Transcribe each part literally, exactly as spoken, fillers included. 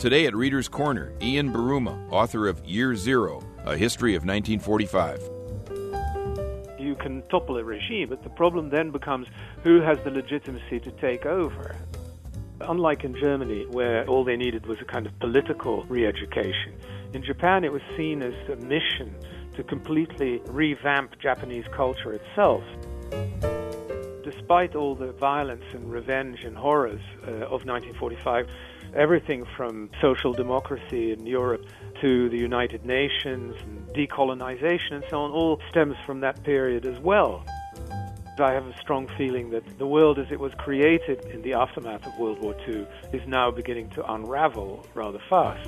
Today at Reader's Corner, Ian Buruma, author of Year Zero, A History of nineteen forty-five. You can topple a regime, but the problem then becomes who has the legitimacy to take over. Unlike in Germany, where all they needed was a kind of political re-education, in Japan it was seen as a mission to completely revamp Japanese culture itself. Despite all the violence and revenge and horrors uh, of nineteen forty-five, everything from social democracy in Europe to the United Nations and decolonization and so on all stems from that period as well. I have a strong feeling that the world as it was created in the aftermath of World War Two is now beginning to unravel rather fast.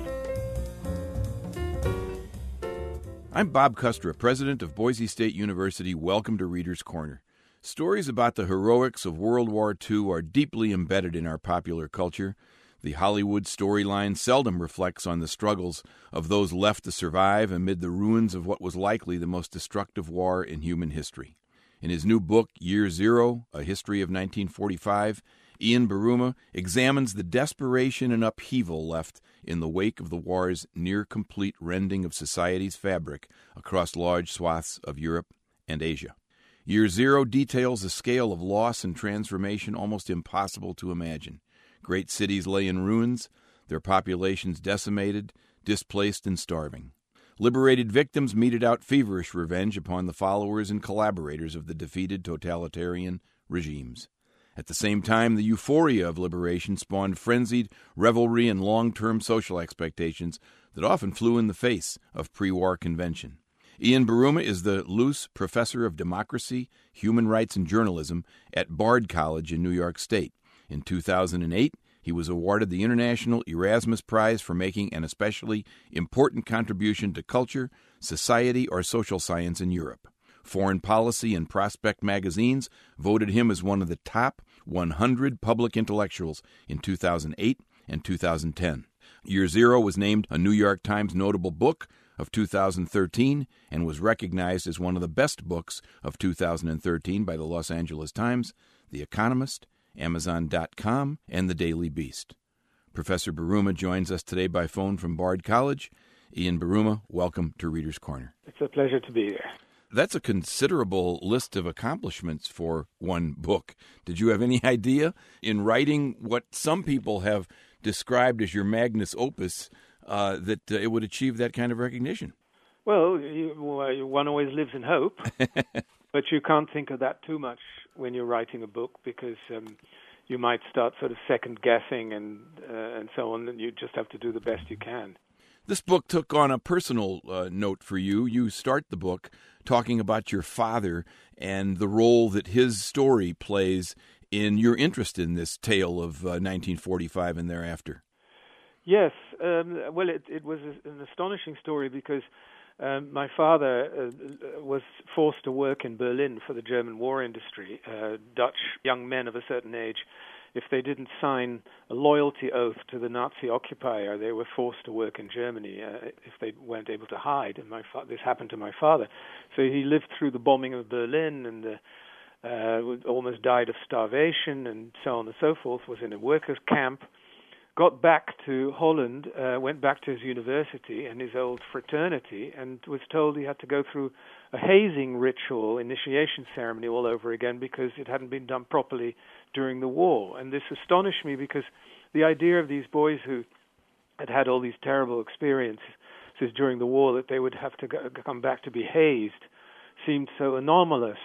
I'm Bob Kustra, president of Boise State University. Welcome to Reader's Corner. Stories about the heroics of World War Two are deeply embedded in our popular culture. The Hollywood storyline seldom reflects on the struggles of those left to survive amid the ruins of what was likely the most destructive war in human history. In his new book, Year Zero, A History of nineteen forty-five, Ian Buruma examines the desperation and upheaval left in the wake of the war's near-complete rending of society's fabric across large swaths of Europe and Asia. Year Zero details a scale of loss and transformation almost impossible to imagine. Great cities lay in ruins, their populations decimated, displaced and starving. Liberated victims meted out feverish revenge upon the followers and collaborators of the defeated totalitarian regimes. At the same time, the euphoria of liberation spawned frenzied revelry and long-term social expectations that often flew in the face of pre-war convention. Ian Buruma is the Luce Professor of Democracy, Human Rights, and Journalism at Bard College in New York State. In two thousand eight, he was awarded the International Erasmus Prize for making an especially important contribution to culture, society, or social science in Europe. Foreign Policy and Prospect magazines voted him as one of the top one hundred public intellectuals in two thousand eight and two thousand ten. Year Zero was named a New York Times Notable Book of two thousand thirteen and was recognized as one of the best books of two thousand thirteen by the Los Angeles Times, The Economist, Amazon dot com, and The Daily Beast. Professor Buruma joins us today by phone from Bard College. Ian Buruma, welcome to Reader's Corner. It's a pleasure to be here. That's a considerable list of accomplishments for one book. Did you have any idea in writing what some people have described as your magnus opus uh, that uh, it would achieve that kind of recognition? Well, you, one always lives in hope, but you can't think of that too much when you're writing a book because um, you might start sort of second-guessing and uh, and so on, and you just have to do the best you can. This book took on a personal uh, note for you. You start the book talking about your father and the role that his story plays in your interest in this tale of uh, nineteen forty-five and thereafter. Yes. Um, well, it, it was an astonishing story because um, my father uh, was forced to work in Berlin for the German war industry. Uh, Dutch young men of a certain age, if they didn't sign a loyalty oath to the Nazi occupier, they were forced to work in Germany uh, if they weren't able to hide. And my fa- this happened to my father. So he lived through the bombing of Berlin and uh, uh, almost died of starvation and so on and so forth, was in a workers' camp, got back to Holland, uh, went back to his university and his old fraternity, and was told he had to go through a hazing ritual, initiation ceremony all over again because it hadn't been done properly during the war. And this astonished me because the idea of these boys who had had all these terrible experiences during the war, that they would have to go, come back to be hazed, seemed so anomalous.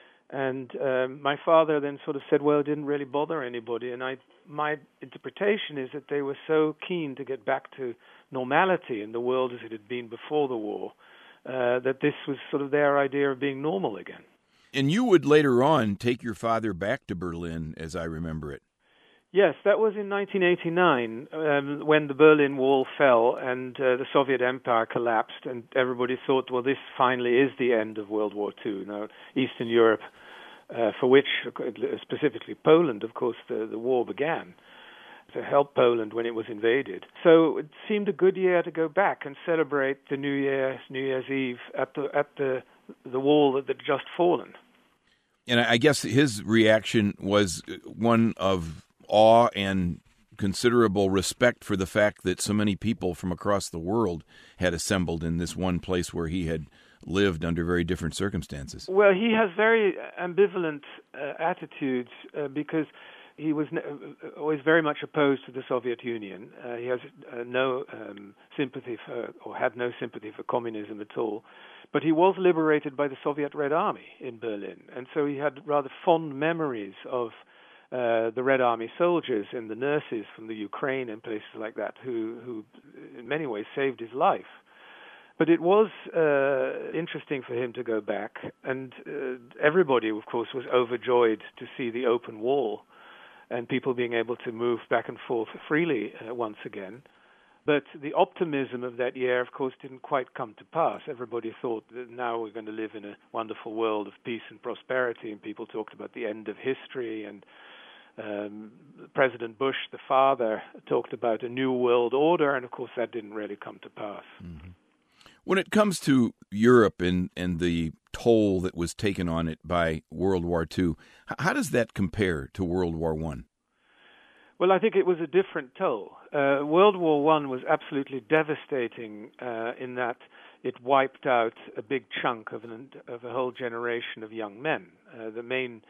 And um, my father then sort of said, well, it didn't really bother anybody. And I, my interpretation is that they were so keen to get back to normality in the world as it had been before the war, uh, that this was sort of their idea of being normal again. And you would later on take your father back to Berlin, as I remember it. Yes, that was in nineteen eighty-nine, um, when the Berlin Wall fell and uh, the Soviet Empire collapsed, and everybody thought, well, this finally is the end of World War Two. Now, Eastern Europe, uh, for which, specifically Poland, of course, the, the war began, to help Poland when it was invaded. So it seemed a good year to go back and celebrate the New Year, New Year's Eve at the at the the wall that had just fallen. And I guess his reaction was one of awe and considerable respect for the fact that so many people from across the world had assembled in this one place where he had lived under very different circumstances. Well, he has very ambivalent uh, attitudes uh, because he was ne- always very much opposed to the Soviet Union. Uh, he has uh, no um, sympathy for, or had no sympathy for communism at all. But he was liberated by the Soviet Red Army in Berlin, and so he had rather fond memories of uh, the Red Army soldiers and the nurses from the Ukraine and places like that who, who in many ways saved his life. But it was uh, interesting for him to go back, and uh, everybody, of course, was overjoyed to see the open wall and people being able to move back and forth freely uh, once again. But the optimism of that year, of course, didn't quite come to pass. Everybody thought that now we're going to live in a wonderful world of peace and prosperity, and people talked about the end of history, and um, President Bush, the father, talked about a new world order, and of course that didn't really come to pass. Mm-hmm. When it comes to Europe and, and the toll that was taken on it by World War Two, how does that compare to World War One? Well, I think it was a different toll. Uh, World War One was absolutely devastating uh, in that it wiped out a big chunk of, an, of a whole generation of young men. Uh, the main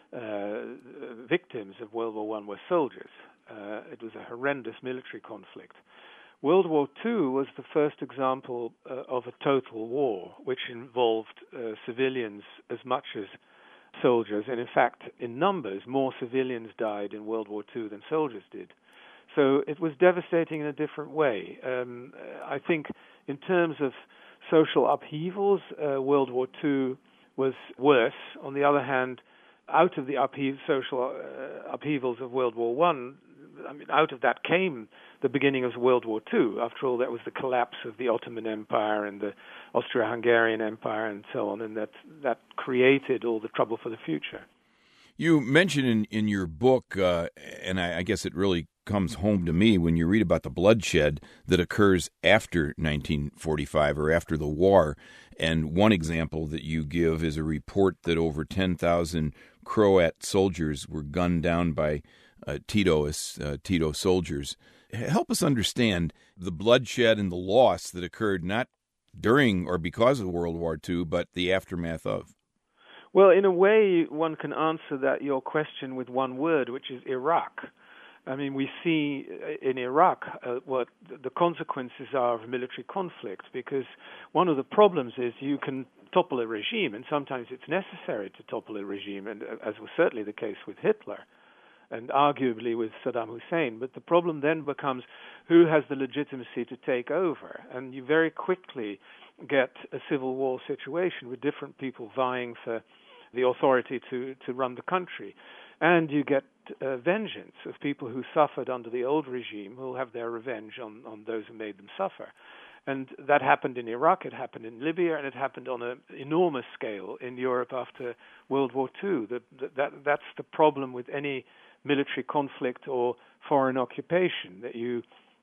uh, victims of World War One were soldiers. Uh, it was a horrendous military conflict. World War Two was the first example uh, of a total war, which involved uh, civilians as much as soldiers, and in fact, in numbers, more civilians died in World War Two than soldiers did. So it was devastating in a different way. Um, I think in terms of social upheavals, uh, World War Two was worse. On the other hand, out of the upheav- social uh, upheavals of World War One, I mean, out of that came the beginning of World War Two. After all, that was the collapse of the Ottoman Empire and the Austro-Hungarian Empire and so on, and that that created all the trouble for the future. You mentioned in, in your book, uh, and I, I guess it really comes home to me when you read about the bloodshed that occurs after nineteen forty-five or after the war. And one example that you give is a report that over ten thousand Croat soldiers were gunned down by uh, Titoist, uh, Tito soldiers. Help us understand the bloodshed and the loss that occurred not during or because of World War Two, but the aftermath of. Well, in a way, one can answer that your question with one word, which is Iraq. I mean, we see in Iraq uh, what the consequences are of military conflict, because one of the problems is you can topple a regime, and sometimes it's necessary to topple a regime, and as was certainly the case with Hitler, and arguably with Saddam Hussein. But the problem then becomes who has the legitimacy to take over, and you very quickly get a civil war situation with different people vying for the authority to, to run the country. And you get uh, vengeance of people who suffered under the old regime who will have their revenge on, on those who made them suffer. And that happened in Iraq, it happened in Libya, and it happened on an enormous scale in Europe after World War Two. That, that, that's the problem with any military conflict or foreign occupation, that you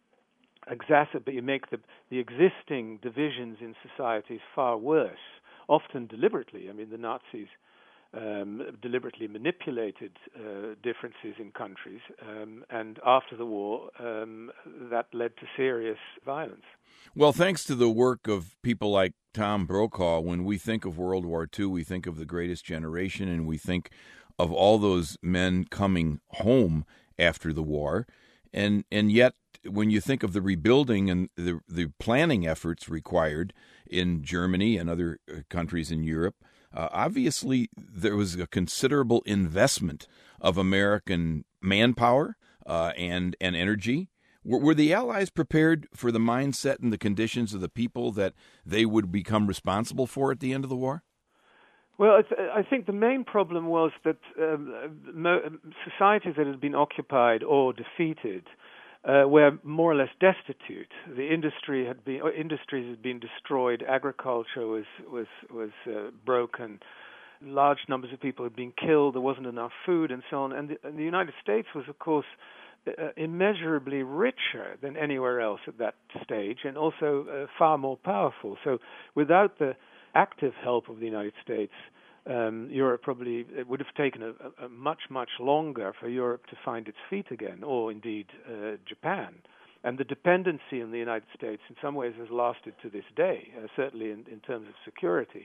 exacerbate, you make the, the existing divisions in societies far worse, often deliberately. I mean, the Nazis Um, deliberately manipulated uh, differences in countries, um, and after the war, um, that led to serious violence. Well, thanks to the work of people like Tom Brokaw, when we think of World War Two, we think of the greatest generation, and we think of all those men coming home after the war, and and yet when you think of the rebuilding and the the planning efforts required in Germany and other countries in Europe, Uh, obviously, there was a considerable investment of American manpower uh, and and energy. Were, were the Allies prepared for the mindset and the conditions of the people that they would become responsible for at the end of the war? Well, it's, I think the main problem was that um, mo- societies that had been occupied or defeated Uh, were more or less destitute. The industry had been industries had been destroyed. Agriculture was was was uh, broken. Large numbers of people had been killed. There wasn't enough food, and so on. And the, and the United States was, of course, uh, immeasurably richer than anywhere else at that stage, and also uh, far more powerful. So, without the active help of the United States, um, Europe probably, it would have taken a, a much, much longer for Europe to find its feet again, or indeed uh, Japan. And the dependency on the United States in some ways has lasted to this day, uh, certainly in, in terms of security.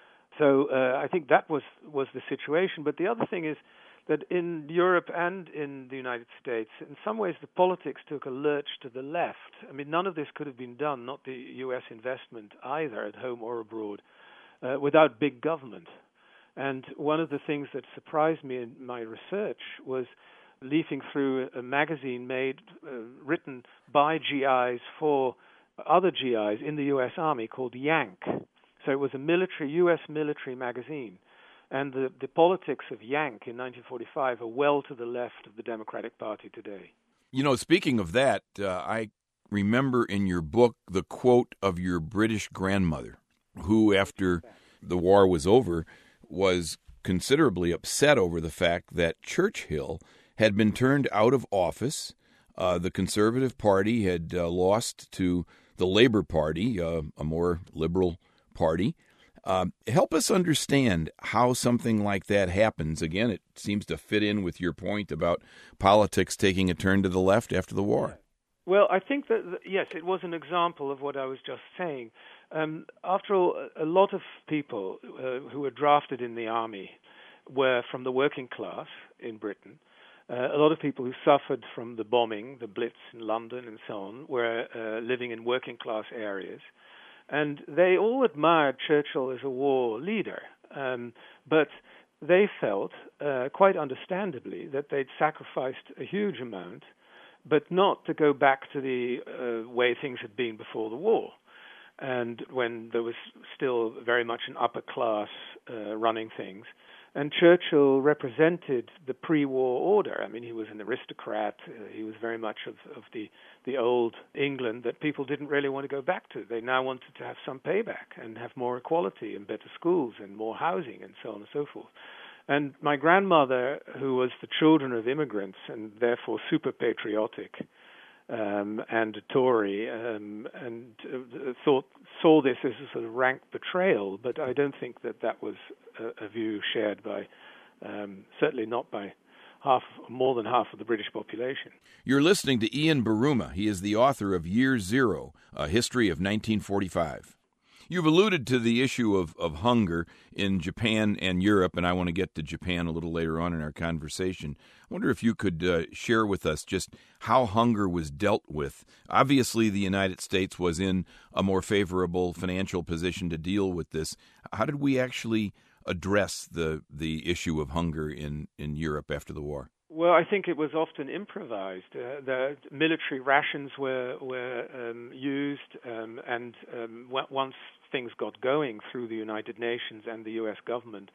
So uh, I think that was, was the situation. But the other thing is that in Europe and in the United States, in some ways the politics took a lurch to the left. I mean, none of this could have been done, not the U S investment either, at home or abroad, uh, without big government. And one of the things that surprised me in my research was leafing through a magazine made, uh, written by G Is for other G Is in the U S Army called Yank. So it was a military, U S military magazine. And the, the politics of Yank in nineteen forty-five are well to the left of the Democratic Party today. You know, speaking of that, uh, I remember in your book the quote of your British grandmother, who, after the war was over, was considerably upset over the fact that Churchill had been turned out of office. Uh, the Conservative Party had uh, lost to the Labour Party, uh, a more liberal party. Uh, help us understand how something like that happens. Again, it seems to fit in with your point about politics taking a turn to the left after the war. Well, I think that, yes, it was an example of what I was just saying. Um, after all, a lot of people uh, who were drafted in the army were from the working class in Britain. Uh, a lot of people who suffered from the bombing, the Blitz in London and so on, were uh, living in working class areas. And they all admired Churchill as a war leader, um, but they felt, uh, quite understandably, that they'd sacrificed a huge amount, but not to go back to the uh, way things had been before the war, and when there was still very much an upper class uh, running things. And Churchill represented the pre-war order. I mean, he was an aristocrat. Uh, he was very much of, of the, the old England that people didn't really want to go back to. They now wanted to have some payback and have more equality and better schools and more housing and so on and so forth. And my grandmother, who was the children of immigrants and therefore super patriotic, Um, and a Tory, um, and uh, thought saw this as a sort of rank betrayal. But I don't think that that was a, a view shared by, um, certainly not by half, more than half of the British population. You're listening to Ian Buruma. He is the author of Year Zero, A History of nineteen forty-five. You've alluded to the issue of, of hunger in Japan and Europe, and I want to get to Japan a little later on in our conversation. I wonder if you could uh, share with us just how hunger was dealt with. Obviously, the United States was in a more favorable financial position to deal with this. How did we actually address the the issue of hunger in, in Europe after the war? Well, I think it was often improvised. Uh, the military rations were were um, used, um, and um, w- once things got going through the United Nations and the U S government,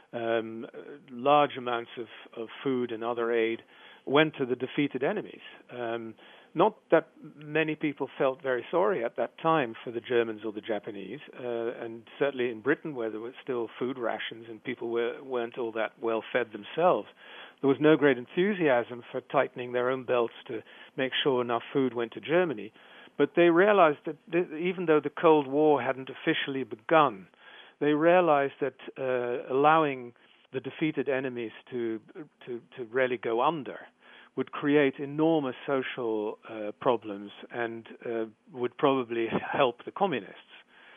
um, large amounts of, of food and other aid went to the defeated enemies. Um, not that many people felt very sorry at that time for the Germans or the Japanese, uh, and certainly in Britain, where there were still food rations and people were, weren't all that well fed themselves, there was no great enthusiasm for tightening their own belts to make sure enough food went to Germany. But they realized that th- even though the Cold War hadn't officially begun, they realized that uh, allowing the defeated enemies to, to, to really go under would create enormous social uh, problems and uh, would probably help the communists.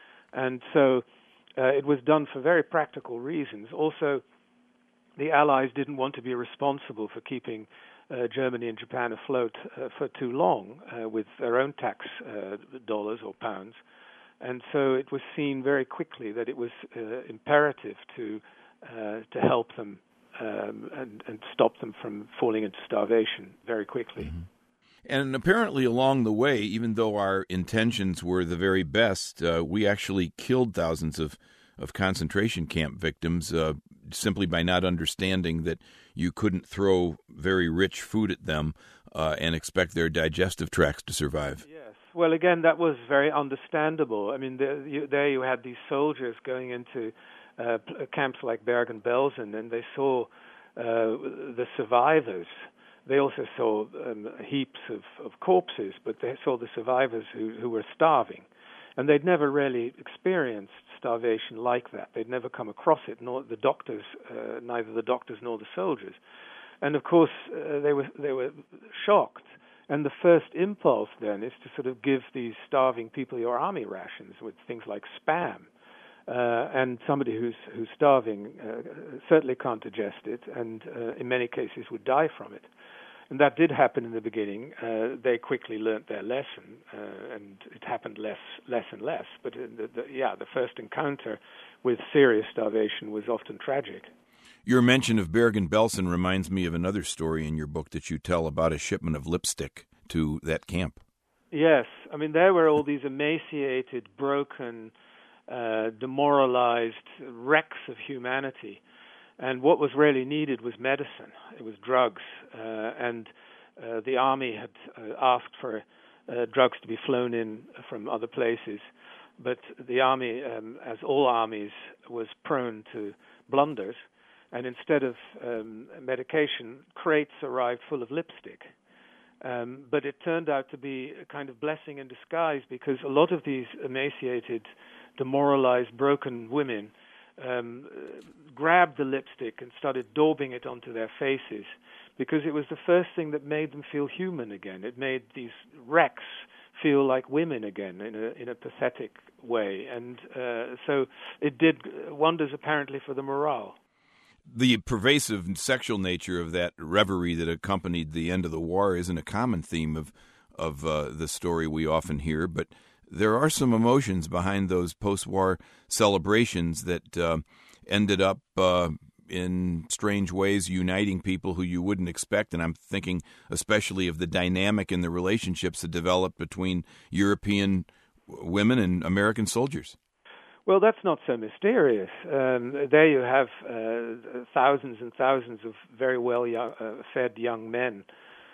And so uh, it was done for very practical reasons. Also, the Allies didn't want to be responsible for keeping uh, Germany and Japan afloat uh, for too long uh, with their own tax uh, dollars or pounds. And so it was seen very quickly that it was uh, imperative to uh, to help them um, and, and stop them from falling into starvation very quickly. Mm-hmm. And apparently along the way, even though our intentions were the very best, uh, we actually killed thousands of, of concentration camp victims uh, simply by not understanding that you couldn't throw very rich food at them uh, and expect their digestive tracts to survive. Yes. Well, again, that was very understandable. I mean, there you, there you had these soldiers going into uh, camps like Bergen-Belsen, and they saw uh, the survivors. They also saw um, heaps of, of corpses, but they saw the survivors who, who were starving. And they'd never really experienced starvation like that. They'd never come across it, nor the doctors, uh, neither the doctors nor the soldiers. And of course, uh, they were they were shocked. And the first impulse then is to sort of give these starving people your army rations with things like Spam. Uh, and somebody who's who's starving uh, certainly can't digest it, and uh, in many cases would die from it. And that did happen in the beginning. Uh, they quickly learnt their lesson, uh, and it happened less, less and less. But in the, the, yeah, the first encounter with serious starvation was often tragic. Your mention of Bergen-Belsen reminds me of another story in your book that you tell about a shipment of lipstick to that camp. Yes, I mean there were all these emaciated, broken, uh, demoralized wrecks of humanity. And what was really needed was medicine. It was drugs. Uh, and uh, the army had uh, asked for uh, drugs to be flown in from other places. But the army, um, as all armies, was prone to blunders. And instead of um, medication, crates arrived full of lipstick. Um, but it turned out to be a kind of blessing in disguise, because a lot of these emaciated, demoralized, broken women Um, grabbed the lipstick and started daubing it onto their faces, because it was the first thing that made them feel human again. It made these wrecks feel like women again in a in a pathetic way, and uh, so it did wonders apparently for the morale. The pervasive sexual nature of that reverie that accompanied the end of the war isn't a common theme of of uh, the story we often hear, but there are some emotions behind those post-war celebrations that uh, ended up uh, in strange ways uniting people who you wouldn't expect. And I'm thinking especially of the dynamic and the relationships that developed between European women and American soldiers. Well, that's not so mysterious. Um, there you have uh, thousands and thousands of very well-fed young men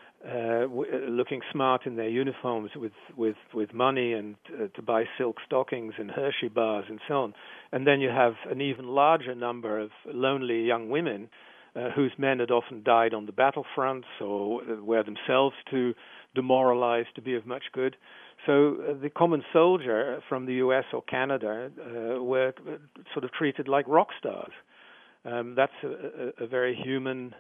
Uh, w- looking smart in their uniforms with, with, with money and uh, to buy silk stockings and Hershey bars and so on. And then you have an even larger number of lonely young women uh, whose men had often died on the battlefronts or were themselves too demoralized to be of much good. So uh, the common soldier from the U S or Canada uh, were sort of treated like rock stars. Um, that's a, a, a very human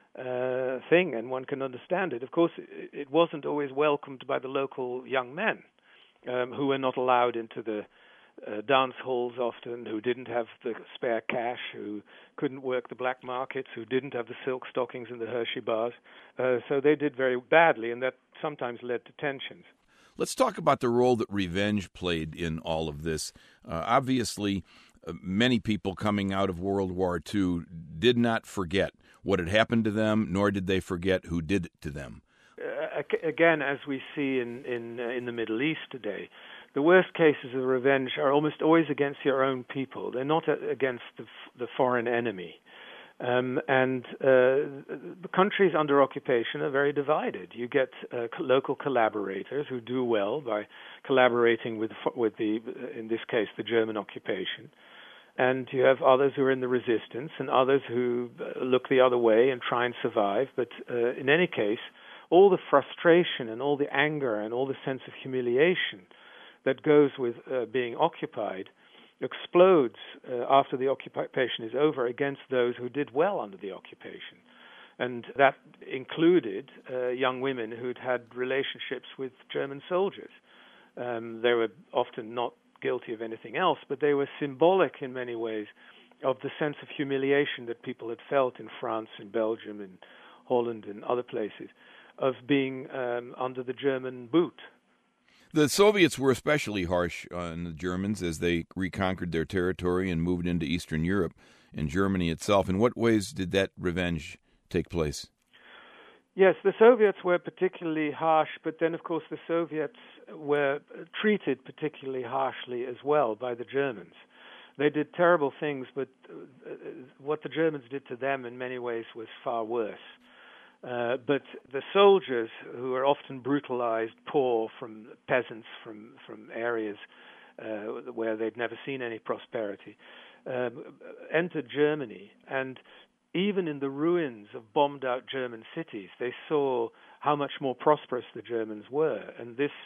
Uh, thing, and one can understand it. Of course, it, it wasn't always welcomed by the local young men, um, who were not allowed into the uh, dance halls often, who didn't have the spare cash, who couldn't work the black markets, who didn't have the silk stockings and the Hershey bars. Uh, so they did very badly, and that sometimes led to tensions. Let's talk about the role that revenge played in all of this. Uh, obviously, uh, many people coming out of World War Two did not forget what had happened to them, nor did they forget who did it to them. Uh, again, as we see in in, uh, in the Middle East today, the worst cases of revenge are almost always against your own people. They're not against the, the foreign enemy. Um, and uh, the countries under occupation are very divided. You get uh, local collaborators who do well by collaborating with, with the, in this case, the German occupation. And you have others who are in the resistance and others who look the other way and try and survive. But uh, in any case, all the frustration and all the anger and all the sense of humiliation that goes with uh, being occupied explodes uh, after the occupation is over against those who did well under the occupation. And that included uh, young women who'd had relationships with German soldiers. Um, they were often not guilty of anything else, but they were symbolic in many ways of the sense of humiliation that people had felt in France, in Belgium, in Holland, and other places, of being um, under the German boot. The Soviets were especially harsh on the Germans as they reconquered their territory and moved into Eastern Europe and Germany itself. In what ways did that revenge take place? Yes, the Soviets were particularly harsh, but then, of course, the Soviets were treated particularly harshly as well by the Germans. They did terrible things, but what the Germans did to them in many ways was far worse. Uh, but the soldiers, who were often brutalized, poor from peasants from, from areas uh, where they'd never seen any prosperity, uh, entered Germany. And even in the ruins of bombed-out German cities, they saw how much more prosperous the Germans were. And this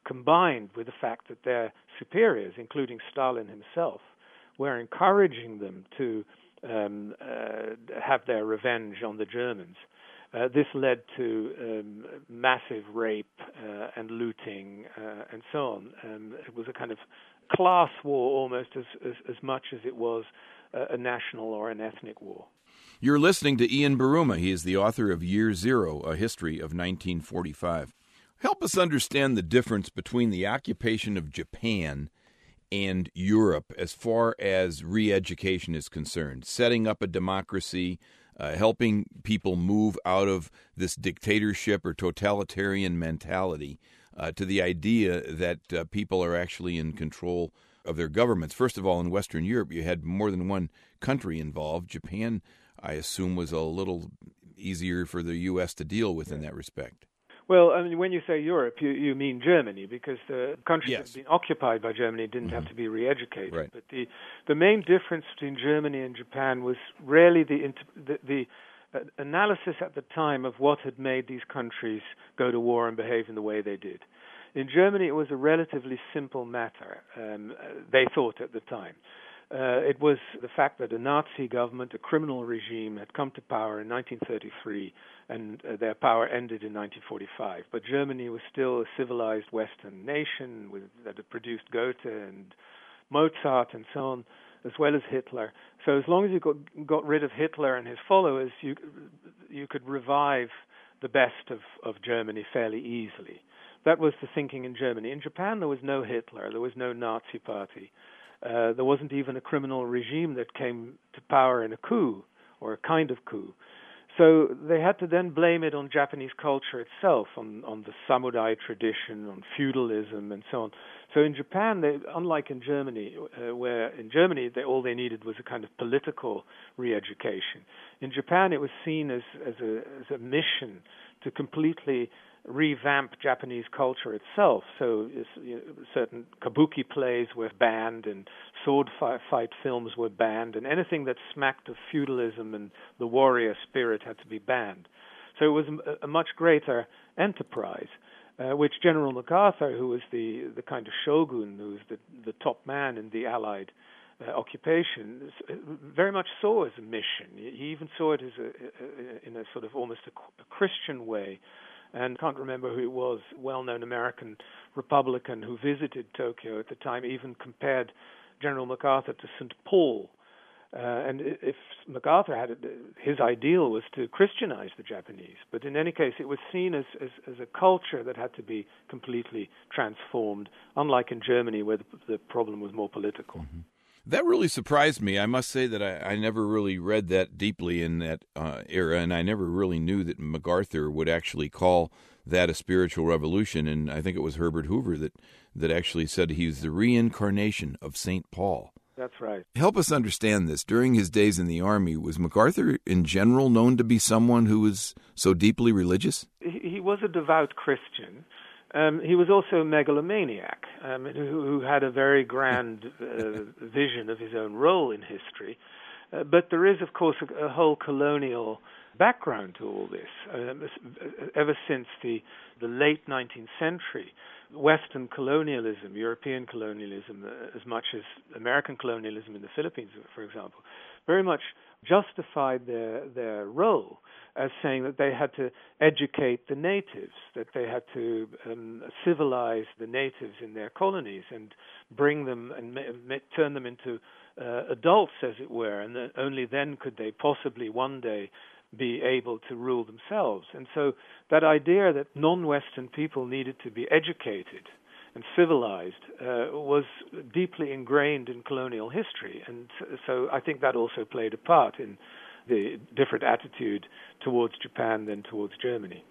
combined with the fact that their superiors, including Stalin himself, were encouraging them to um, uh, have their revenge on the Germans. Uh, this led to um, massive rape uh, and looting uh, and so on. Um, it was a kind of class war almost as, as, as much as it was a, a national or an ethnic war. You're listening to Ian Buruma. He is the author of Year Zero, A History of nineteen forty-five. Help us understand the difference between the occupation of Japan and Europe as far as re-education is concerned, setting up a democracy, uh, helping people move out of this dictatorship or totalitarian mentality uh, to the idea that uh, people are actually in control of their governments. First of all, in Western Europe, you had more than one country involved. Japan, I assume, was a little easier for the U S to deal with in that respect. Well, I mean, when you say Europe, you, you mean Germany, because the countries Yes. that had been occupied by Germany didn't Mm-hmm. have to be re-educated. Right. But the the main difference between Germany and Japan was really the the, the uh, analysis at the time of what had made these countries go to war and behave in the way they did. In Germany, it was a relatively simple matter, um, they thought at the time. Uh, it was the fact that a Nazi government, a criminal regime, had come to power in nineteen thirty-three, and uh, their power ended in nineteen forty-five. But Germany was still a civilized Western nation with, that had produced Goethe and Mozart and so on, as well as Hitler. So as long as you got, got rid of Hitler and his followers, you you could revive the best of, of Germany fairly easily. That was the thinking in Germany. In Japan, there was no Hitler. There was no Nazi party. Uh, there wasn't even a criminal regime that came to power in a coup, or a kind of coup. So they had to then blame it on Japanese culture itself, on, on the samurai tradition, on feudalism, and so on. So in Japan, they, unlike in Germany, uh, where in Germany they, all they needed was a kind of political re-education. In Japan, it was seen as, as, a, as a mission to completely revamp Japanese culture itself. So you know, certain kabuki plays were banned, and sword fi- fight films were banned, and anything that smacked of feudalism and the warrior spirit had to be banned. So it was a, a much greater enterprise, uh, which General MacArthur, who was the, the kind of shogun, who was the, the top man in the Allied uh, occupation, very much saw as a mission. He even saw it as a, a, in a sort of almost a, a Christian way. And I can't remember who it was, well-known American Republican who visited Tokyo at the time, even compared General MacArthur to Saint Paul. Uh, and if MacArthur had it, his ideal was to Christianize the Japanese. But in any case, it was seen as, as, as a culture that had to be completely transformed, unlike in Germany, where the, the problem was more political. Mm-hmm. That really surprised me. I must say that I, I never really read that deeply in that uh, era, and I never really knew that MacArthur would actually call that a spiritual revolution. And I think it was Herbert Hoover that, that actually said he was the reincarnation of Saint Paul. That's right. Help us understand this. During his days in the Army, was MacArthur in general known to be someone who was so deeply religious? He, he was a devout Christian. Um, he was also a megalomaniac um, who, who had a very grand uh, vision of his own role in history. Uh, but there is, of course, a, a whole colonial background to all this. Um, ever since the, the late nineteenth century, Western colonialism, European colonialism, uh, as much as American colonialism in the Philippines, for example, very much justified their their role as saying that they had to educate the natives, that they had to um, civilize the natives in their colonies and bring them and ma- ma- turn them into uh, adults, as it were, and that only then could they possibly one day be able to rule themselves. And so that idea that non-Western people needed to be educated and civilized uh, was deeply ingrained in colonial history. And so I think that also played a part in the different attitude towards Japan than towards Germany.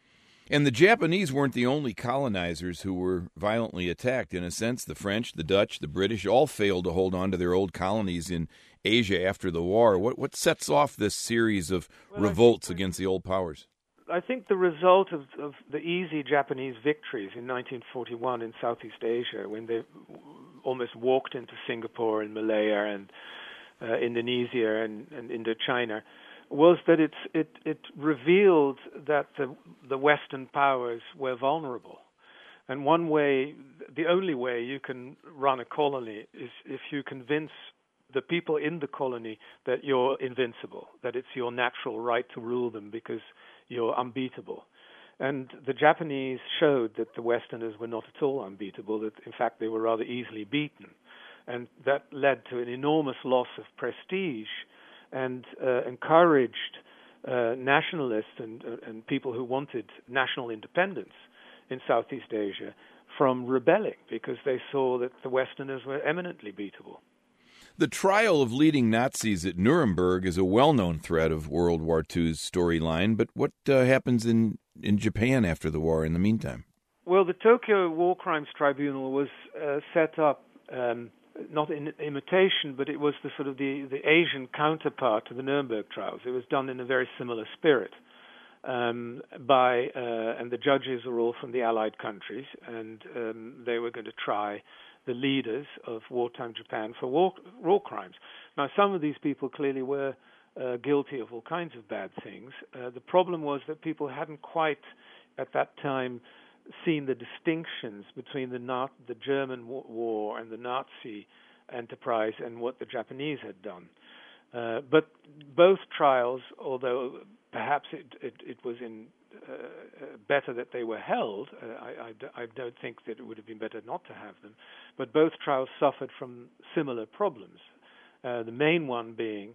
And the Japanese weren't the only colonizers who were violently attacked. In a sense, the French, the Dutch, the British all failed to hold on to their old colonies in Asia after the war. What what sets off this series of well, revolts against the old powers? I think the result of, of the easy Japanese victories in nineteen forty-one in Southeast Asia, when they almost walked into Singapore and Malaya and uh, Indonesia and, and Indochina, was that it's, it, it revealed that the, the Western powers were vulnerable. And one way, the only way you can run a colony is if you convince the people in the colony that you're invincible, that it's your natural right to rule them because you're unbeatable. And the Japanese showed that the Westerners were not at all unbeatable, that in fact they were rather easily beaten. And that led to an enormous loss of prestige and uh, encouraged uh, nationalists and, uh, and people who wanted national independence in Southeast Asia from rebelling because they saw that the Westerners were eminently beatable. The trial of leading Nazis at Nuremberg is a well-known thread of World War Two's storyline, but what uh, happens in, in Japan after the war in the meantime? Well, the Tokyo War Crimes Tribunal was uh, set up um, not in imitation, but it was the sort of the, the Asian counterpart to the Nuremberg trials. It was done in a very similar spirit. Um, by uh, and the judges are all from the Allied countries, and um, they were going to try the leaders of wartime Japan for war, war crimes. Now, some of these people clearly were uh, guilty of all kinds of bad things. Uh, the problem was that people hadn't quite, at that time, seen the distinctions between the, Na- the German war and the Nazi enterprise and what the Japanese had done. Uh, but both trials, although perhaps it, it, it was in uh, better that they were held, uh, I, I, I don't think that it would have been better not to have them, but both trials suffered from similar problems. Uh, the main one being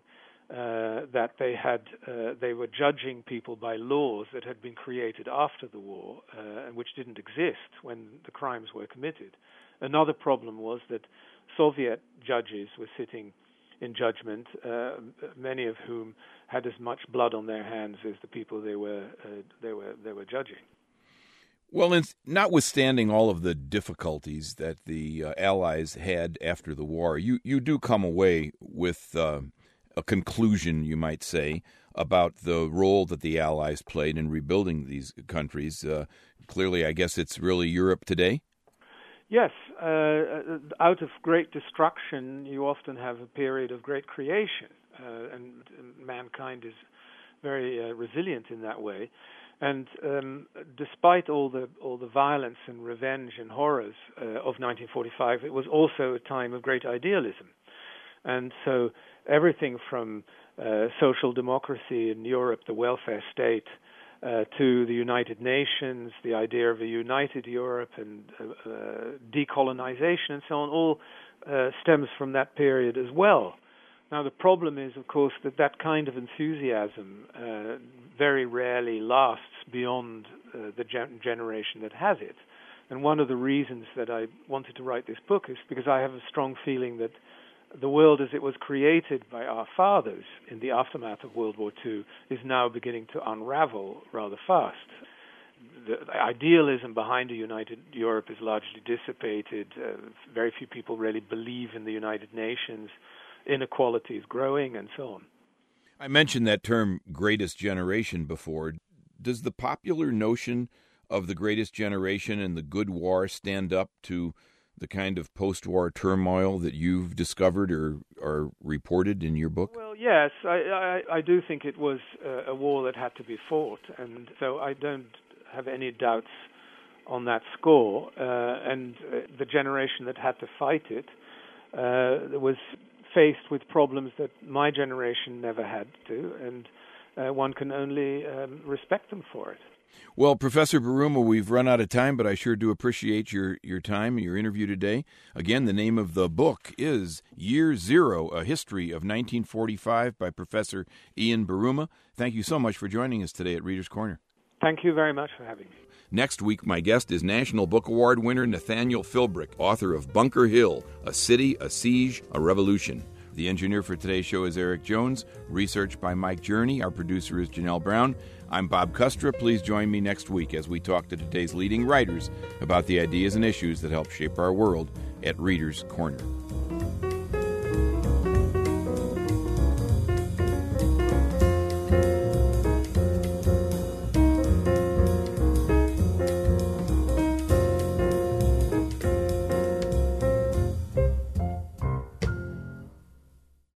uh, that they had uh, they were judging people by laws that had been created after the war uh, and which didn't exist when the crimes were committed. Another problem was that Soviet judges were sitting in judgment, uh, many of whom had as much blood on their hands as the people they were uh, they were they were judging. Well, in, notwithstanding all of the difficulties that the uh, Allies had after the war, you, you do come away with uh, a conclusion, you might say, about the role that the Allies played in rebuilding these countries. Uh, clearly, I guess it's really Europe today? Yes. Uh, out of great destruction, you often have a period of great creation, uh, and mankind is very uh, resilient in that way. And um, despite all the all the violence and revenge and horrors uh, of nineteen forty-five, it was also a time of great idealism. And so everything from uh, social democracy in Europe, the welfare state, uh, to the United Nations, the idea of a united Europe and uh, uh, decolonization and so on, all uh, stems from that period as well. Now, the problem is, of course, that that kind of enthusiasm uh, very rarely lasts beyond uh, the gen- generation that has it. And one of the reasons that I wanted to write this book is because I have a strong feeling that the world as it was created by our fathers in the aftermath of World War Two is now beginning to unravel rather fast. The idealism behind a united Europe is largely dissipated. Uh, very few people really believe in the United Nations. Inequality is growing, and so on. I mentioned that term greatest generation before. Does the popular notion of the greatest generation and the good war stand up to the kind of post-war turmoil that you've discovered or, or reported in your book? Well, yes, I, I, I do think it was a, a war that had to be fought, and so I don't have any doubts on that score. Uh, and uh, the generation that had to fight it uh, was faced with problems that my generation never had to, and uh, one can only um, respect them for it. Well, Professor Buruma, we've run out of time, but I sure do appreciate your, your time, your interview today. Again, the name of the book is Year Zero, A History of nineteen forty-five by Professor Ian Buruma. Thank you so much for joining us today at Reader's Corner. Thank you very much for having me. Next week, my guest is National Book Award winner Nathaniel Philbrick, author of Bunker Hill, A City, a Siege, a Revolution. The engineer for today's show is Eric Jones. Research by Mike Journey. Our producer is Janelle Brown. I'm Bob Kustra. Please join me next week as we talk to today's leading writers about the ideas and issues that help shape our world at Reader's Corner.